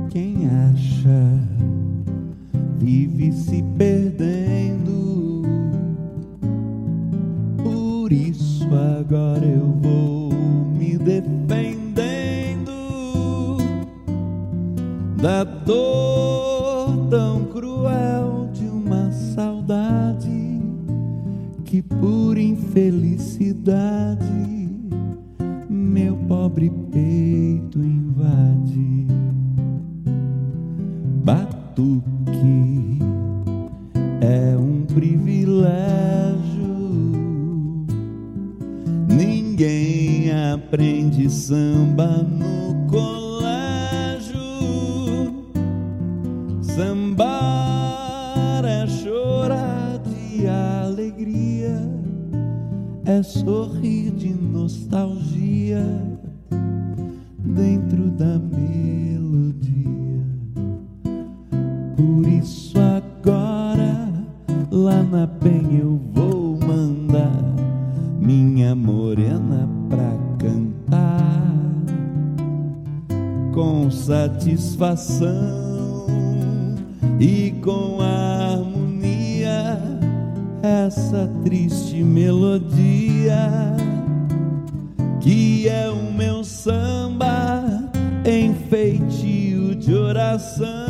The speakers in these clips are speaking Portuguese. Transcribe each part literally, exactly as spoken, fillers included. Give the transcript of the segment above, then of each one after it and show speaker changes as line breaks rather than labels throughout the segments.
Quem acha vive se perdendo. Por isso agora eu vou me defendendo da dor tão cruel de uma saudade que por infelicidade meu pobre peito invade. Batuque é um privilégio, ninguém aprende samba no colégio. Sambar é chorar de alegria, é sorrir de nostalgia dentro da melodia. Por isso agora lá na penha eu vou mandar minha morena pra cantar com satisfação e com harmonia essa triste melodia que é o meu samba em feitio de oração.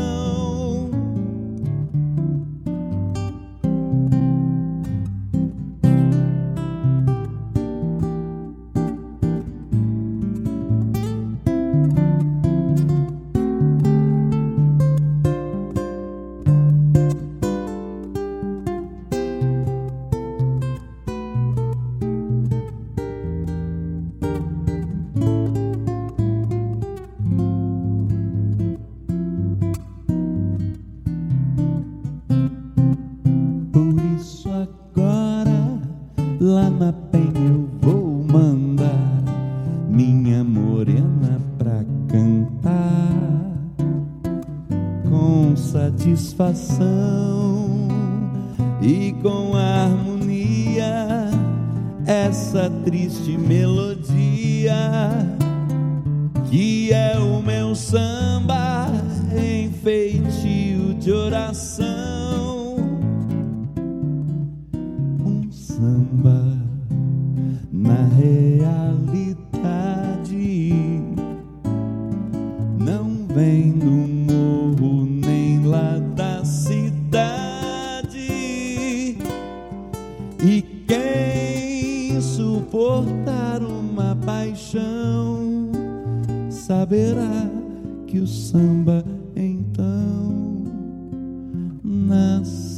Lá na penha eu vou mandar minha morena pra cantar com satisfação e com harmonia essa triste melodia que é o meu samba em feitio de oração. Samba na realidade não vem do morro nem lá da cidade, e quem suportar uma paixão saberá que o samba então nasce